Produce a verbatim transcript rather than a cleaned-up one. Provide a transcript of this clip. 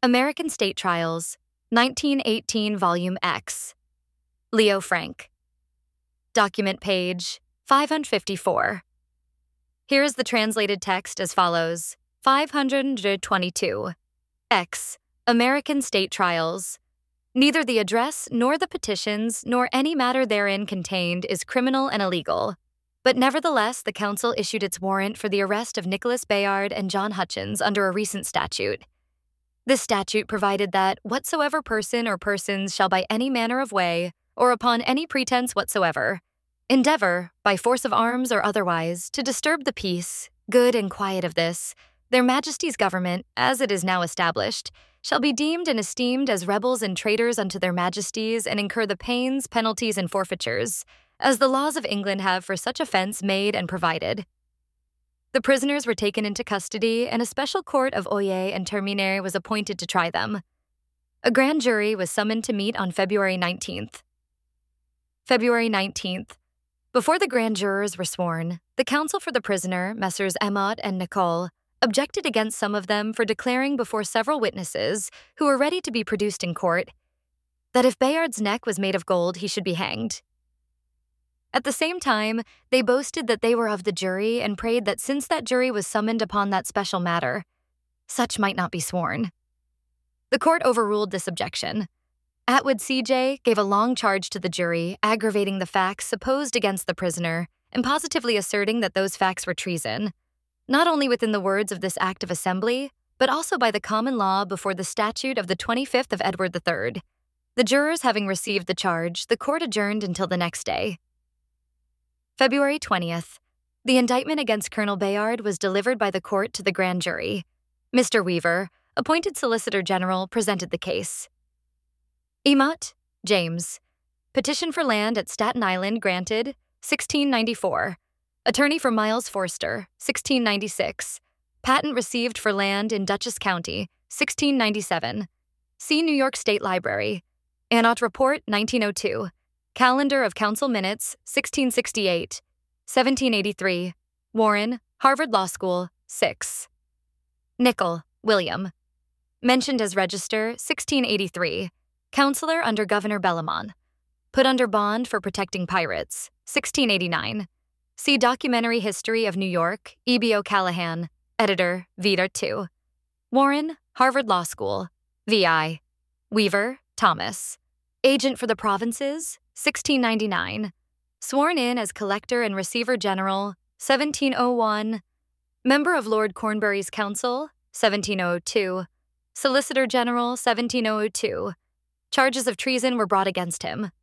American State Trials, nineteen eighteen, Volume X. Leo Frank. Document page five hundred fifty-four. Here is the translated text as follows. five hundred twenty-two. X. American State Trials. Neither the address nor the petitions nor any matter therein contained is criminal and illegal. But nevertheless, the Council issued its warrant for the arrest of Nicholas Bayard and John Hutchins under a recent statute. This statute provided that whatsoever person or persons shall by any manner of way, or upon any pretense whatsoever, endeavor, by force of arms or otherwise, to disturb the peace, good and quiet of this, their Majesties' government, as it is now established, shall be deemed and esteemed as rebels and traitors unto their Majesties, and incur the pains, penalties, and forfeitures, as the laws of England have for such offense made and provided. The prisoners were taken into custody, and a special court of oyer and terminer was appointed to try them. A grand jury was summoned to meet on February nineteenth. February nineteenth. Before the grand jurors were sworn, the counsel for the prisoner, Messrs. Emot and Nicole, objected against some of them for declaring before several witnesses, who were ready to be produced in court, that if Bayard's neck was made of gold, he should be hanged. At the same time, they boasted that they were of the jury and prayed that since that jury was summoned upon that special matter, such might not be sworn. The court overruled this objection. Atwood C J gave a long charge to the jury, aggravating the facts supposed against the prisoner and positively asserting that those facts were treason, not only within the words of this Act of Assembly, but also by the common law before the statute of the twenty-fifth of Edward the Third. The jurors having received the charge, the court adjourned until the next day. February twentieth. The indictment against Colonel Bayard was delivered by the court to the grand jury. Mister Weaver, appointed Solicitor General, presented the case. Emot, James. Petition for land at Staten Island granted, sixteen ninety-four. Attorney for Miles Forster, sixteen ninety-six. Patent received for land in Dutchess County, sixteen ninety-seven. See New York State Library. Anot Report, nineteen oh two. Calendar of Council Minutes, sixteen sixty-eight. seventeen eighty-three. Warren, Harvard Law School, six. Nicol, William. Mentioned as Register, sixteen eighty-three. Counselor under Governor Bellamont. Put under bond for protecting pirates, sixteen eighty-nine. See Documentary History of New York, E B O'Callahan. Editor, Vidar two. Warren, Harvard Law School, V I. Weaver, Thomas. Agent for the Provinces, sixteen ninety-nine. Sworn in as Collector and Receiver General, seventeen oh one. Member of Lord Cornbury's Council, seventeen oh two. Solicitor General, seventeen oh two. Charges of treason were brought against him.